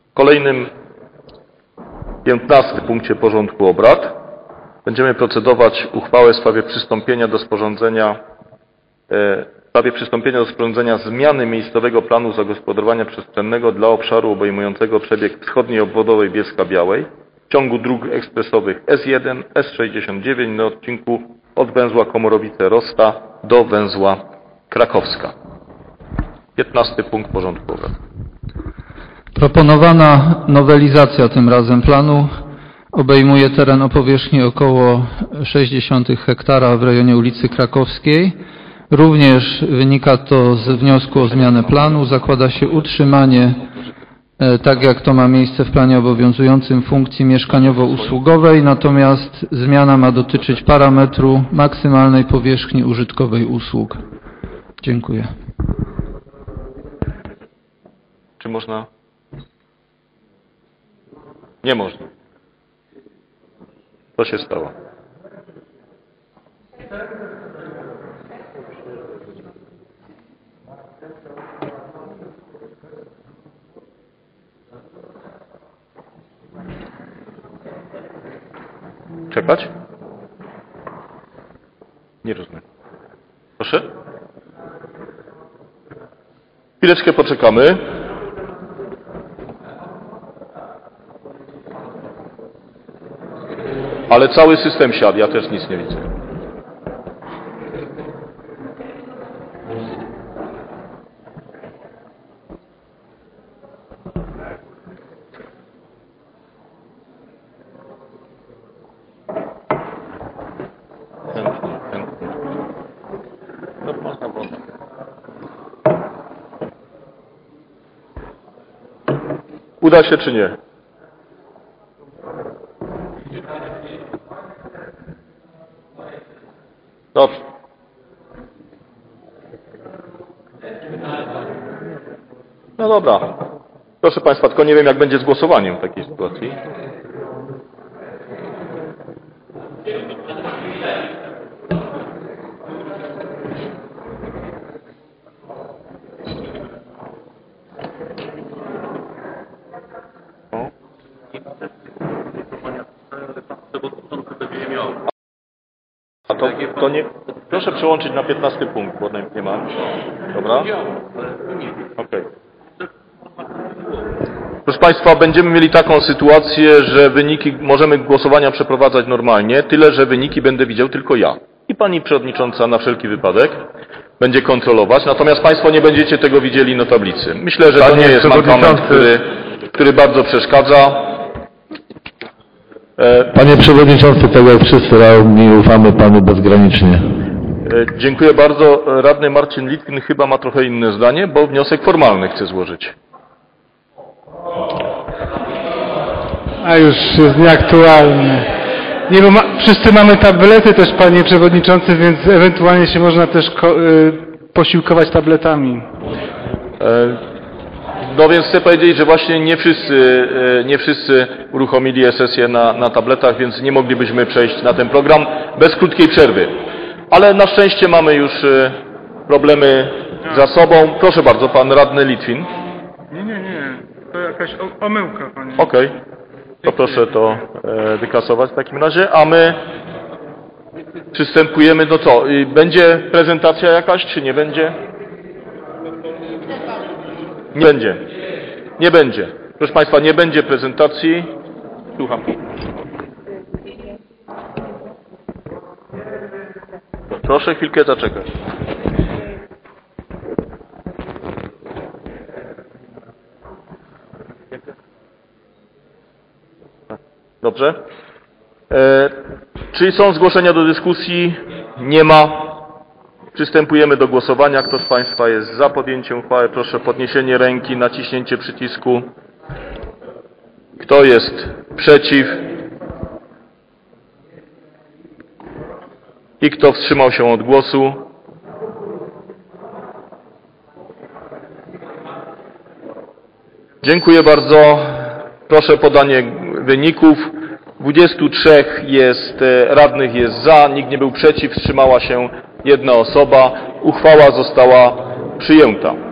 W kolejnym 15 punkcie porządku obrad będziemy procedować uchwałę w sprawie przystąpienia do sporządzenia zmiany miejscowego planu zagospodarowania przestrzennego dla obszaru obejmującego przebieg wschodniej obwodowej Bielska-Białej w ciągu dróg ekspresowych S1, S69 na odcinku od węzła Komorowice-Rosta do węzła Krakowska. 15 punkt porządku obrad. Proponowana nowelizacja tym razem planu obejmuje teren o powierzchni około 0,6 hektara w rejonie ulicy Krakowskiej. Również wynika to z wniosku o zmianę planu. Zakłada się utrzymanie, tak jak to ma miejsce w planie obowiązującym, funkcji mieszkaniowo-usługowej, natomiast zmiana ma dotyczyć parametru maksymalnej powierzchni użytkowej usług. Dziękuję. Czy można? Nie można. Co się stało? Czekać? Nie rozumiem. Proszę? Chwileczkę poczekamy. Ale cały system siadł, ja też nic nie widzę. Uda się czy nie? Dobrze. No dobra. Proszę Państwa, tylko nie wiem, jak będzie z głosowaniem w takiej sytuacji. To nie, proszę przełączyć na 15 punkt, bo nie ma. Dobra? Okej. Proszę Państwa, będziemy mieli taką sytuację, że wyniki możemy głosowania przeprowadzać normalnie, tyle że wyniki będę widział tylko ja. I Pani Przewodnicząca na wszelki wypadek będzie kontrolować, natomiast Państwo nie będziecie tego widzieli na tablicy. Myślę, że to nie jest mankament, który bardzo przeszkadza. Panie Przewodniczący, tak jak wszyscy radni, ufamy Panu bezgranicznie. Dziękuję bardzo. Radny Marcin Litwin chyba ma trochę inne zdanie, bo wniosek formalny chce złożyć. A już jest nieaktualny. Nie, bo wszyscy mamy tablety też, Panie Przewodniczący, więc ewentualnie się można też posiłkować tabletami. No więc chcę powiedzieć, że właśnie nie wszyscy uruchomili sesję na tabletach, więc nie moglibyśmy przejść na ten program bez krótkiej przerwy. Ale na szczęście mamy już problemy za sobą. Proszę bardzo, Pan Radny Litwin. Nie. To jakaś omyłka, Panie. Okej. To proszę to wykasować w takim razie, a my przystępujemy do co? Będzie prezentacja jakaś, czy nie będzie? Nie będzie. Nie będzie. Proszę Państwa, nie będzie prezentacji. Słucham. Proszę chwilkę zaczekać. Dobrze. Czy są zgłoszenia do dyskusji? Nie ma. Przystępujemy do głosowania. Kto z Państwa jest za podjęciem uchwały? Proszę o podniesienie ręki, naciśnięcie przycisku. Kto jest przeciw? I kto wstrzymał się od głosu? Dziękuję bardzo. Proszę o podanie wyników. 23 radnych jest za, nikt nie był przeciw, wstrzymała się jedna osoba. Uchwała została przyjęta.